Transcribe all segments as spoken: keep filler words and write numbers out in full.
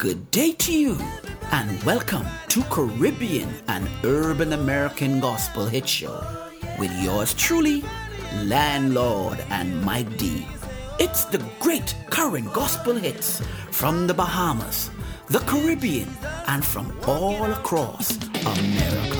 Good day to you, and welcome to Caribbean and Urban American Gospel Hit Show with yours truly, Landlord and Mike D. It's the great current gospel hits from the Bahamas, the Caribbean, and from all across America.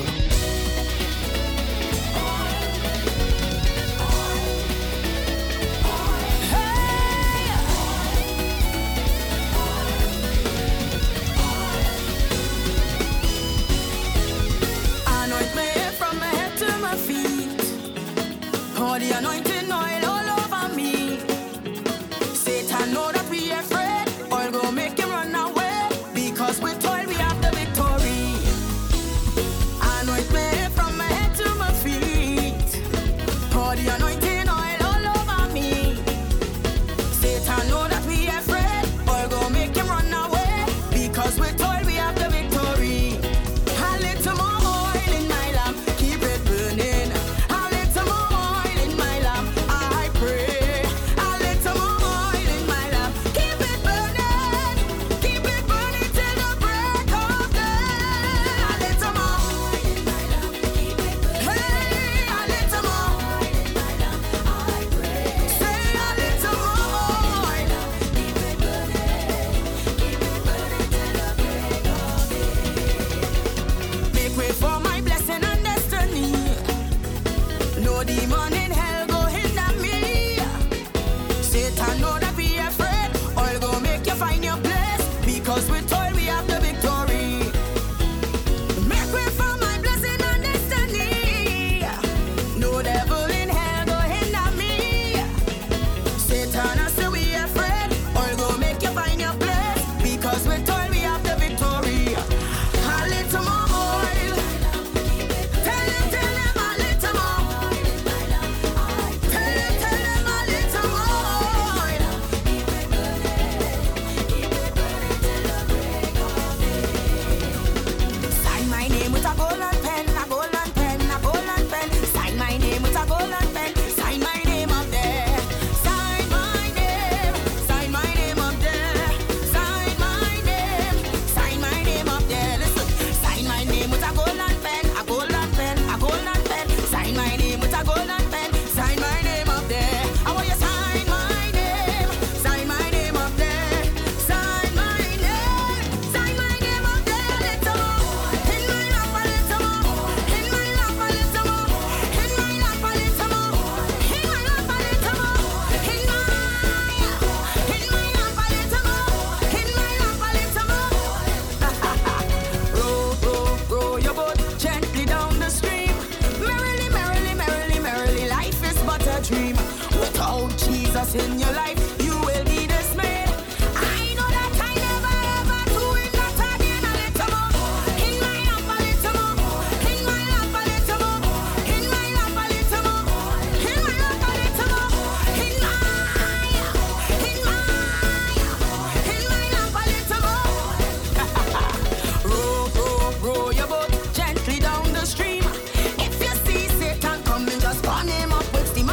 The anointing oil all over me. Satan know that we afraid. Oil go make him run away. Because with oil we have the victory. Anoint me from my head to my feet. Pour the anointing oil all over me. Satan know that we afraid. Oil go make him run away. Because with oil we have the victory. A little more oil in my lamp, keep it burning. A little more demon in hell go hinder me. Satan know that we afraid. Oil go make you find your place. Because with oil we have the victory. Make way for my blessing and destiny. No devil in hell go hinder me. Satan I say we afraid. Oil go make you find your place. Because with oil we have the victory. A little more oil. Tell him, tell him a little more. Dream. Without Jesus in your life, you will be dismayed. I know that I never ever do it that again. A little more in my lamp, a little more in my lamp, a little more in my lamp, a little more in my lamp, a little more in my in my in my lamp, a little more. Row, row, row your boat gently down the stream. If you see Satan coming, just burn him up with steam.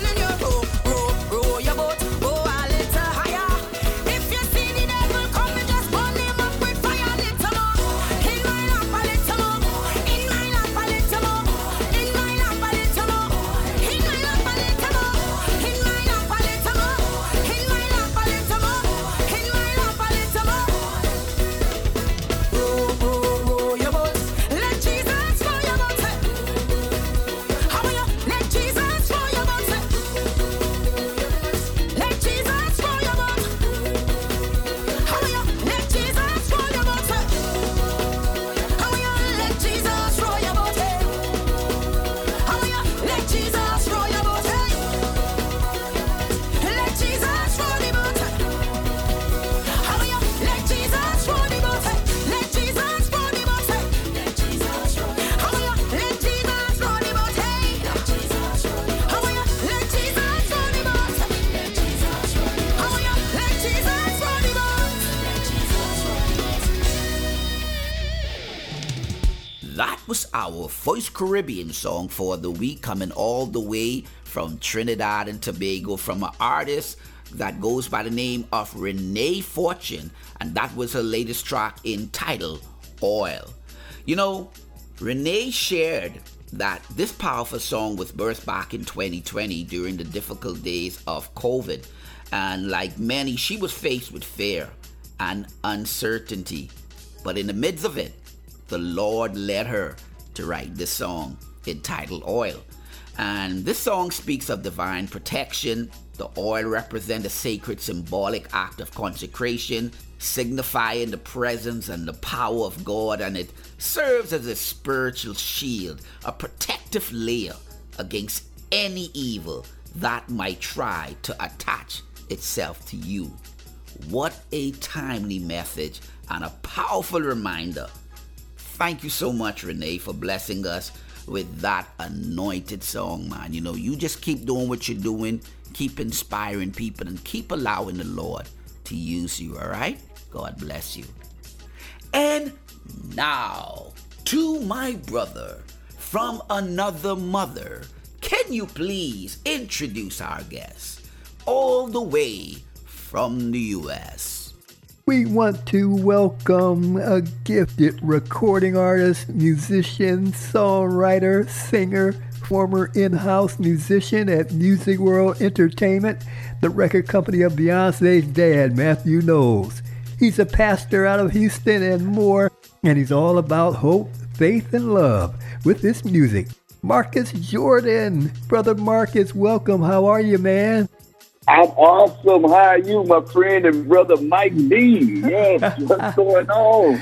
That was our first Caribbean song for the week, coming all the way from Trinidad and Tobago from an artist that goes by the name of Renee Fortune, and that was her latest track entitled Oil. You know, Renee shared that this powerful song was birthed back in twenty twenty during the difficult days of COVID, and like many, she was faced with fear and uncertainty. But in the midst of it, the Lord led her to write this song entitled Oil. And this song speaks of divine protection. The oil represents a sacred symbolic act of consecration, signifying the presence and the power of God, and it serves as a spiritual shield, a protective layer against any evil that might try to attach itself to you. What a timely message and a powerful reminder. Thank you so much, Renee, for blessing us with that anointed song, man. You know, you just keep doing what you're doing, keep inspiring people, and keep allowing the Lord to use you, all right? God bless you. And now, to my brother from another mother, can you please introduce our guest all the way from the U S? We want to welcome a gifted recording artist, musician, songwriter, singer, former in-house musician at Music World Entertainment, the record company of Beyonce's dad, Matthew Knowles. He's a pastor out of Houston and more, and he's all about hope, faith, and love with his music. Marcus Jordan. Brother Marcus, welcome. How are you, man? I'm awesome. How are you, my friend and brother Mike D? Yes, what's going on?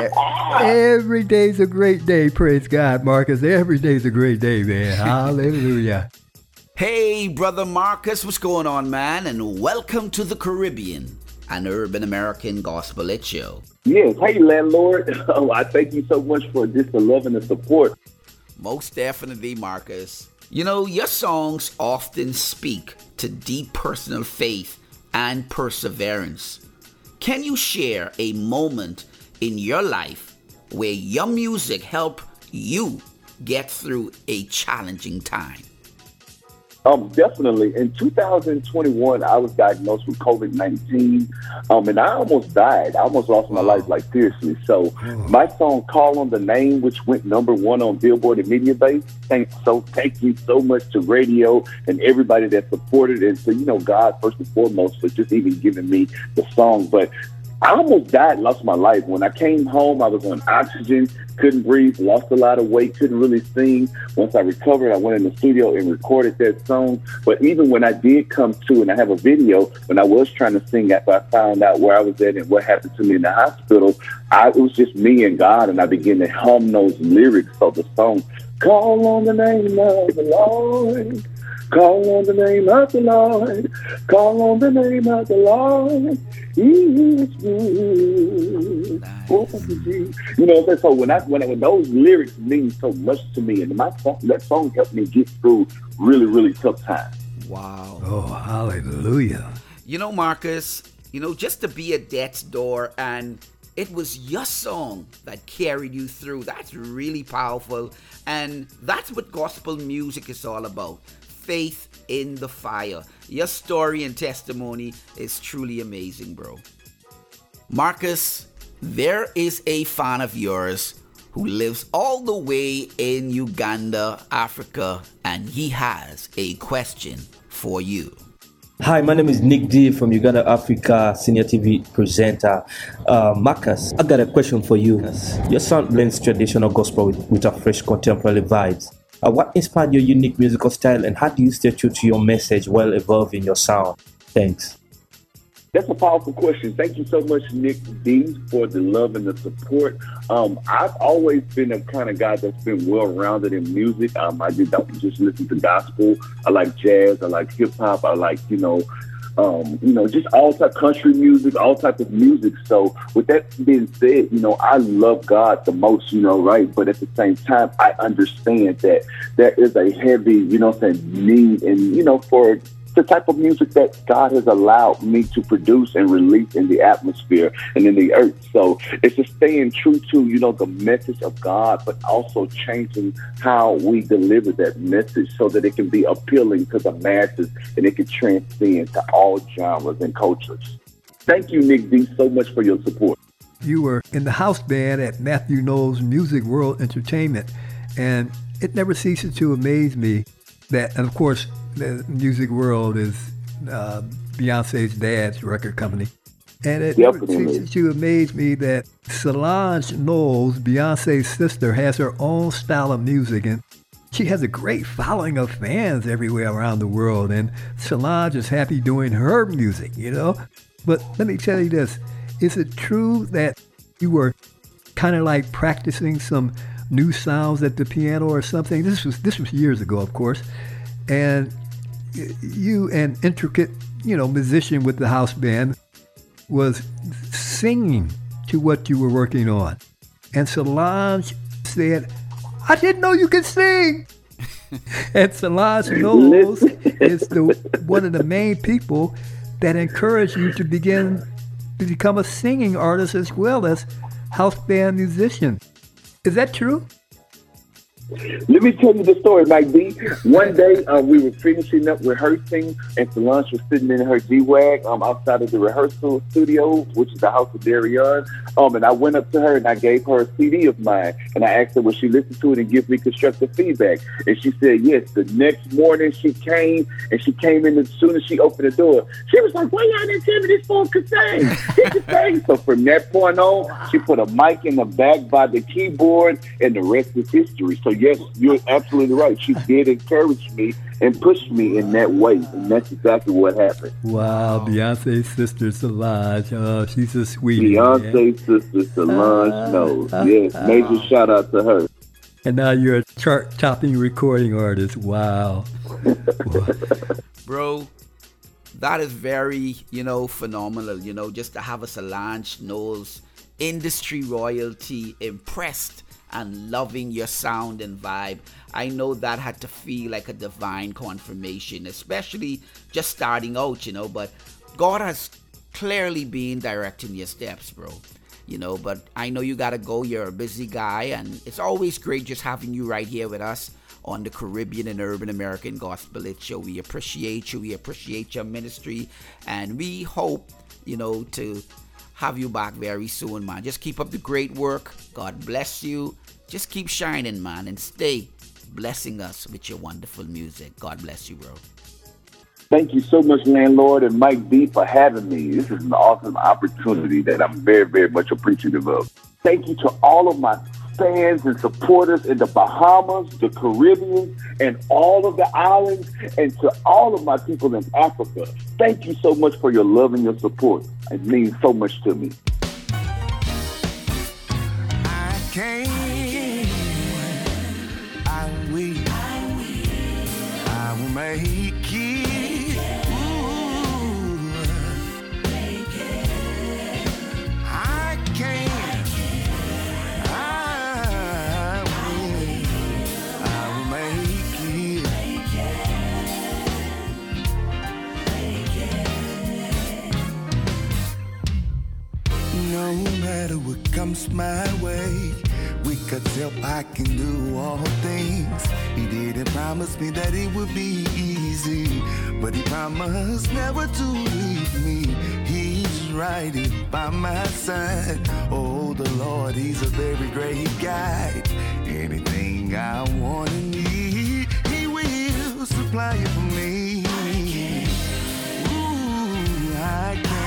Every day's a great day, praise God, Marcus. Every day's a great day, man. Hallelujah. Hey, brother Marcus, what's going on, man? And welcome to the Caribbean, an urban American gospel hit show. Yes, hey, landlord. Oh, I thank you so much for just the love and the support. Most definitely, Marcus. You know, your songs often speak to deep personal faith and perseverance. Can you share a moment in your life where your music helped you get through a challenging time? Um, definitely. In two thousand twenty-one, I was diagnosed with covid nineteen, um, and I almost died. I almost lost my life, like, seriously. So my song, Call on the Name, which went number one on Billboard and Media Base, thank, so thank you so much to radio and everybody that supported, and to, you know, God, first and foremost, for just even giving me the song. But I almost died, lost my life. When I came home, I was on oxygen, couldn't breathe, lost a lot of weight, couldn't really sing. Once I recovered, I went in the studio and recorded that song. But even when I did come to, and I have a video, when I was trying to sing after I found out where I was at and what happened to me in the hospital, I, it was just me and God, and I began to hum those lyrics of the song. Call on the name of the Lord. Call on the name of the Lord. Call on the name of the Lord. He is good. Nice. You know, so when I when, when those lyrics mean so much to me, and my song, that song helped me get through really, really tough times. Wow. Oh, hallelujah. You know, Marcus, you know, just to be at death's door and it was your song that carried you through. That's really powerful. And that's what gospel music is all about. Faith in the fire. Your story and testimony is truly amazing, bro. Marcus, there is a fan of yours who lives all the way in Uganda, Africa, and he has a question for you. Hi, my name is Nick D from Uganda, Africa, senior T V presenter. Uh, Marcus, I got a question for you. Your sound blends traditional gospel with, with a fresh contemporary vibes. Uh, what inspired your unique musical style, and how do you stay true to your message while evolving your sound? Thanks. That's a powerful question. Thank you so much, Nick D, for the love and the support. Um, I've always been a kind of guy that's been well-rounded in music. Um, I just don't just listen to gospel. I like jazz. I like hip-hop. I like, you know, um, you know, just all type country music, all type of music. So with that being said, you know, I love God the most, you know, right? But at the same time, I understand that there is a heavy, you know, saying need and, you know, for the type of music that God has allowed me to produce and release in the atmosphere and in the earth. So it's just staying true to, you know, the message of God, but also changing how we deliver that message so that it can be appealing to the masses and it can transcend to all genres and cultures. Thank you, Nick D, so much for your support. You were in the house band at Matthew Knowles Music World Entertainment, and it never ceases to amaze me that, and of course, the Music World is uh, Beyonce's dad's record company. And it never ceases to amaze me that Solange Knowles, Beyonce's sister, has her own style of music, and she has a great following of fans everywhere around the world, and Solange is happy doing her music, you know? But let me tell you this, is it true that you were kind of like practicing some new sounds at the piano or something? This was this was years ago, of course, and you, an intricate, you know, musician with the house band, was singing to what you were working on. And Solange said, I didn't know you could sing. And Solange Knowles is the one of the main people that encouraged you to begin to become a singing artist as well as house band musician. Is that true? Let me tell you the story, Mike B. One day, uh, we were finishing up rehearsing, and Solange was sitting in her G-Wag um, outside of the rehearsal studio, which is the house of Darion. Um, and I went up to her, and I gave her a C D of mine, and I asked her, would she listen to it and give me constructive feedback? And she said yes. The next morning, she came, and she came in as soon as she opened the door. She was like, why y'all didn't tell me this fool could sing? He could sing. So from that point on, she put a mic in the back by the keyboard, and the rest is history. So yes, you're absolutely right. She did encourage me and push me in that way, and that's exactly what happened. Wow, Beyonce's sister Solange, oh, she's a sweetie. Beyonce's sister Solange uh, Knowles. Uh, yes, uh, major uh, shout out to her. And now you're a chart-topping recording artist. Wow. Bro, that is very, you know, phenomenal, you know, just to have a Solange Knowles industry royalty impressed and loving your sound and vibe. I know that had to feel like a divine confirmation, especially just starting out, you know, but God has clearly been directing your steps, bro. You know, but I know you gotta go, you're a busy guy, and it's always great just having you right here with us on the Caribbean and Urban American Gospel Hit Show. We appreciate you, we appreciate your ministry, and we hope, you know, to have you back very soon, man. Just keep up the great work. God bless you. Just keep shining, man, and stay blessing us with your wonderful music. God bless you, bro. Thank you so much, Landlord and Mike D, for having me. This is an awesome opportunity that I'm very, very much appreciative of. Thank you to all of my fans and supporters in the Bahamas, the Caribbean, and all of the islands, and to all of my people in Africa. Thank you so much for your love and your support. It means so much to me. I can't, I will, I will make it. No matter what comes my way, with God's help I can do all things. He didn't promise me that it would be easy, but he promised never to leave me. He's right here by my side. Oh, the Lord, he's a very great guide. Anything I want and need, he will supply it for me. Ooh, I can.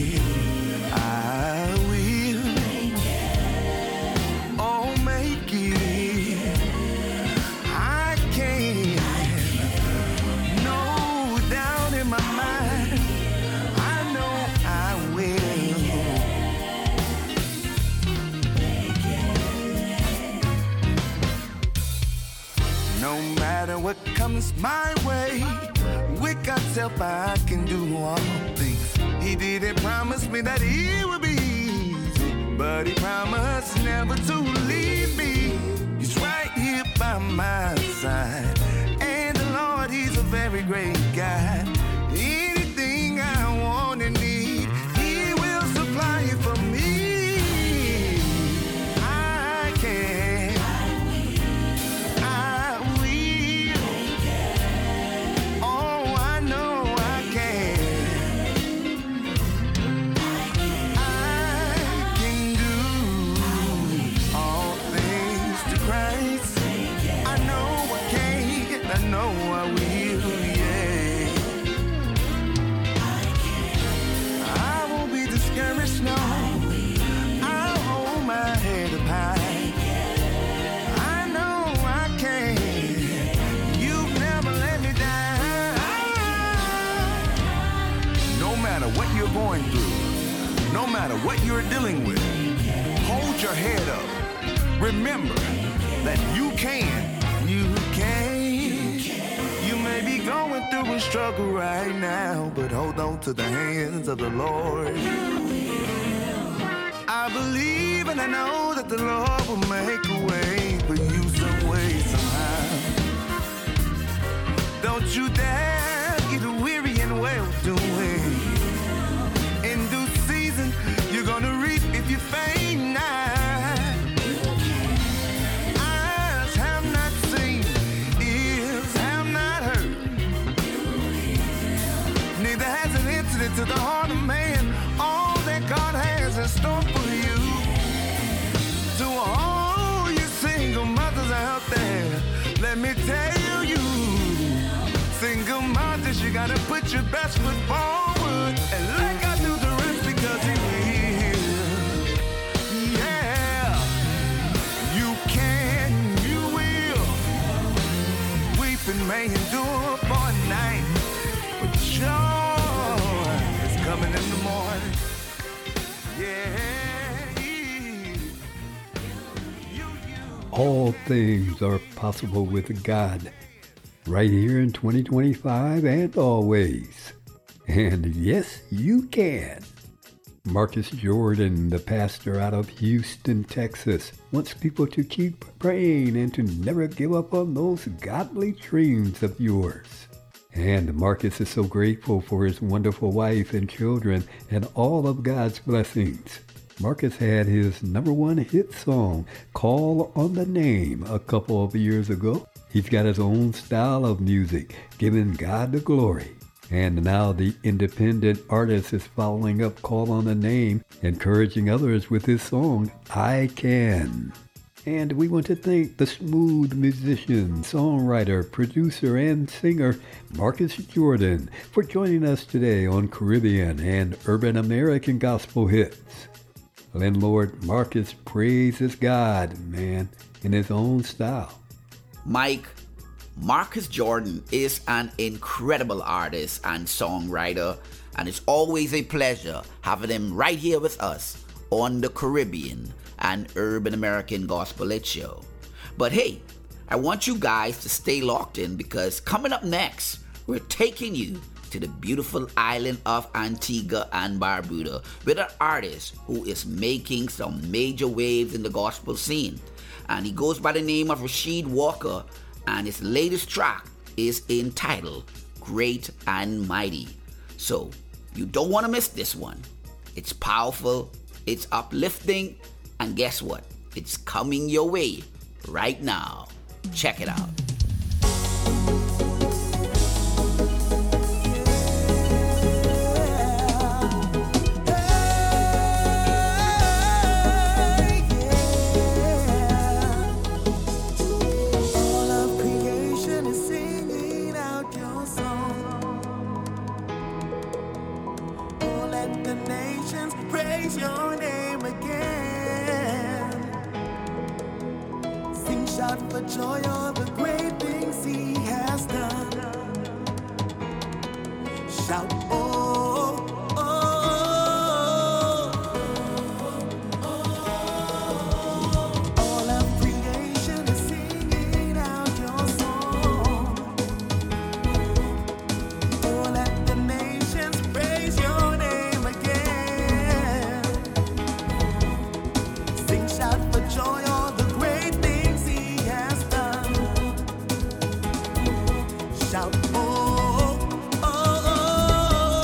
What comes my way, with God's help I can do all things. He didn't promise me that it would be easy, but he promised never to leave me. He's right here by my side, and the Lord, he's a very great God. hold your head up. Remember that you can. You can. You may be going through a struggle right now, but hold on to the hands of the Lord. I believe and I know that the Lord will make a way for you some way, somehow. Don't you dare get weary in well-doing. In due season, you're gonna reap if you faint now. Eyes have not seen, ears have not heard. Neither has it entered into the heart of man all that God has in store for you. To all you single mothers out there, let me tell you, single mothers, you gotta put your best foot forward and let God do the rest because He will. Yeah, you can, you will. Weeping may endure for a night, but joy is coming in the morning. Yeah. All things are possible with God, right here in twenty twenty-five and always. And yes, you can. Marcus Jordan, the pastor out of Houston, Texas, wants people to keep praying and to never give up on those godly dreams of yours. And Marcus is so grateful for his wonderful wife and children and all of God's blessings. Marcus had his number one hit song, Call on the Name, a couple of years ago. He's got his own style of music, giving God the glory. And now the independent artist is following up Call on the Name, encouraging others with his song, I Can. And we want to thank the smooth musician, songwriter, producer, and singer Marcus Jordan for joining us today on Caribbean and Urban American Gospel Hits. Landlord Marcus praises God, man, in his own style. Mike, Marcus Jordan is an incredible artist and songwriter, and it's always a pleasure having him right here with us on the Caribbean and Urban American Gospel Hit Show. But hey, I want you guys to stay locked in because coming up next, we're taking you to the beautiful island of Antigua and Barbuda with an artist who is making some major waves in the gospel scene. And he goes by the name of Rashid Walker, and his latest track is entitled Great and Mighty. So you don't want to miss this one. It's powerful, it's uplifting, and guess what? It's coming your way right now. Check it out. For joy, all the great things He has done. Shout, oh, oh, oh, oh. All of creation is singing out your song. Oh, let the nations praise your name again. Sing, shout for joy, all the great things He has done. Shout, oh, oh, oh,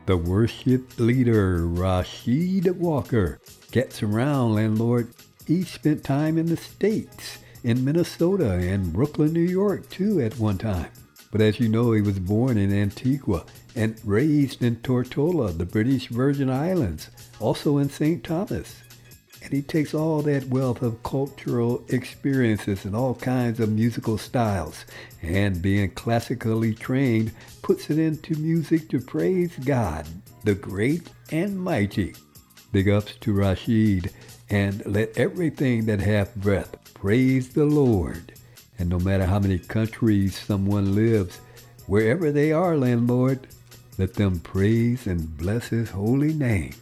The worship leader, Rashid Walker, gets around, landlord. He spent time in the States, in Minnesota and Brooklyn, New York, too, at one time. But as you know, he was born in Antigua and raised in Tortola, the British Virgin Islands, also in Saint Thomas. And he takes all that wealth of cultural experiences and all kinds of musical styles, and being classically trained, puts it into music to praise God, the great and mighty. Big ups to Rashid, and let everything that hath breath praise the Lord. And no matter how many countries someone lives, wherever they are, landlord, let them praise and bless his holy name.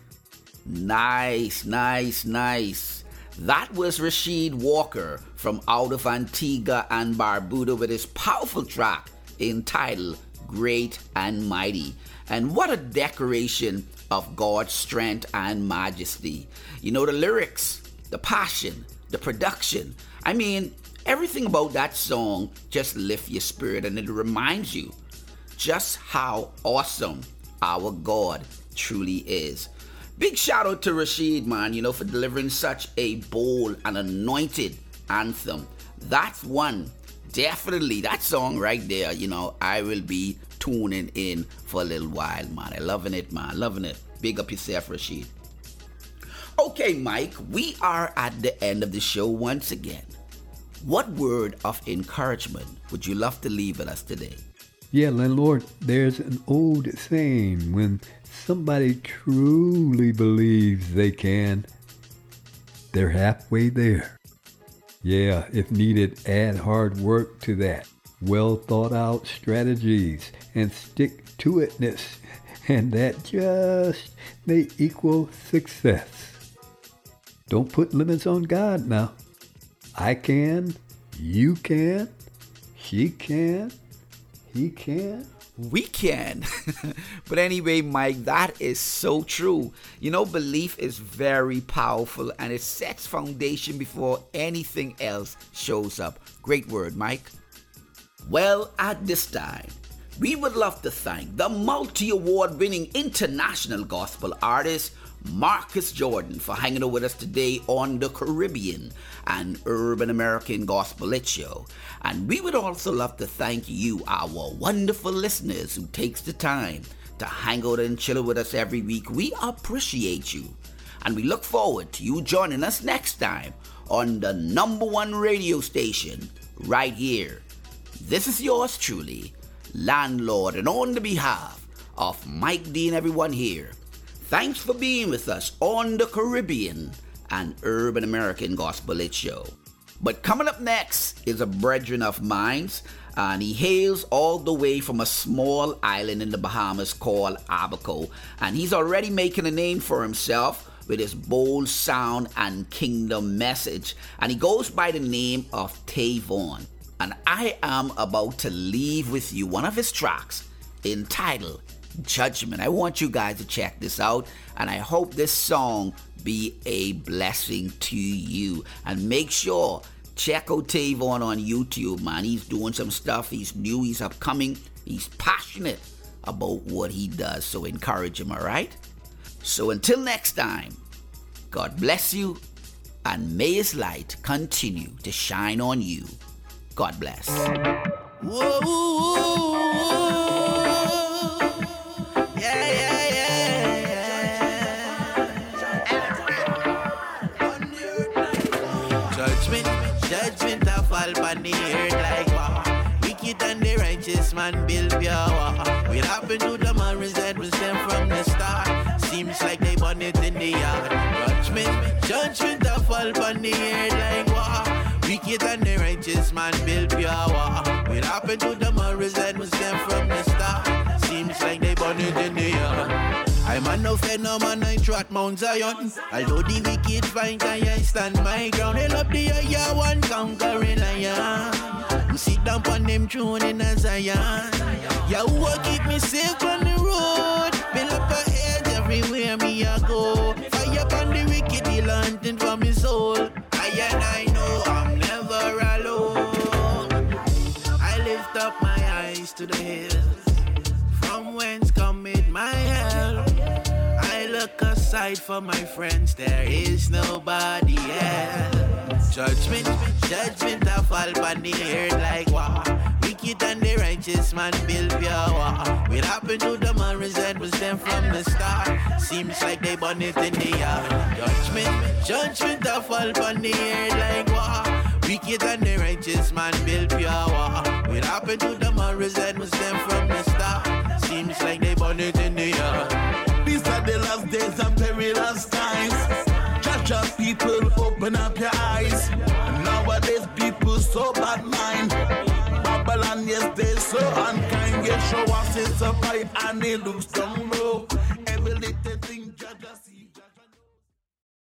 Nice, nice, nice. That was Rashid Walker from out of Antigua and Barbuda with his powerful track entitled Great and Mighty. And what a decoration of God's strength and majesty. You know, the lyrics, the passion, the production. I mean, everything about that song just lifts your spirit, and it reminds you just how awesome our God truly is. Big shout out to Rashid, man, you know, for delivering such a bold and anointed anthem. That's one, definitely, that song right there, you know, I will be tuning in for a little while, man. I loving it, man, loving it. Big up yourself, Rashid. Okay, Mike, we are at the end of the show once again. What word of encouragement would you love to leave with us today? Yeah, landlord, there's an old saying, when somebody truly believes they can, they're halfway there. Yeah, if needed, add hard work to that. Well thought out strategies and stick to itness, and that just may equal success. Don't put limits on God now. I can, you can, she can, he can. We can. But anyway, Mike, that is so true. You know, belief is very powerful, and it sets foundation before anything else shows up. Great word, Mike. Well, at this time, we would love to thank the multi-award winning international gospel artist Marcus Jordan for hanging out with us today on the Caribbean and Urban American Gospel Hit Show. And we would also love to thank you, our wonderful listeners who takes the time to hang out and chill with us every week. We appreciate you. And we look forward to you joining us next time on the number one radio station right here. This is yours truly, Landlord, and on the behalf of Mike D and everyone here, thanks for being with us on the Caribbean and Urban American Gospel Hit Show. But coming up next is a brethren of mine, and he hails all the way from a small island in the Bahamas called Abaco, and he's already making a name for himself with his bold sound and kingdom message, and he goes by the name of Tavon. And I am about to leave with you one of his tracks entitled Judgment. I want you guys to check this out, and I hope this song be a blessing to you. And make sure, check out Tavon on YouTube, man. He's doing some stuff. He's new, he's upcoming, he's passionate about what he does, so encourage him, all right? So until next time, God bless you, and may his light continue to shine on you. God bless. Whoa, whoa, whoa. Yeah, yeah, yeah. Judgment, judgment I fall on the earth like wow. Wicked and the righteous man build pure wow. What happened to the man resent was them from the start. Seems like they born it in the yard. Judgment, judgment I fall on the earth like wow. Wicked and the righteous man build pure war. What happened to the morals and was them from the start? Seems like they born it in the yard. I'm a no fair no man, I trot Mount Zion. Although the wicked fight, I stand my ground. Hell up the air, one conquering lion. Sit down on them throne in a Zion. Yeah, who will keep me safe on the road? Build up a hedge everywhere me I go. Fire upon the wicked, the lantern for me soul. I and I know I'm never alone. I lift up my eyes to the hills, from whence cometh my help. died for my friends, there is nobody else. Judgment, judgment I fall on the earth like wow. Wicked and the righteous man build pure war. What happened to the Morris and was them from the start? Seems like they born it in the yard. Judgment, judgment I fall on the earth like wow. Wicked and the righteous man build pure war. What happened to the Morris and was them from the start? Seems like they born it in the yard. These are the last days and perilous times. Judge of people, open up your eyes. Nowadays people so bad mind. Babylon, yes, they so unkind. Get show us it's a fight and it looks down low. Every little thing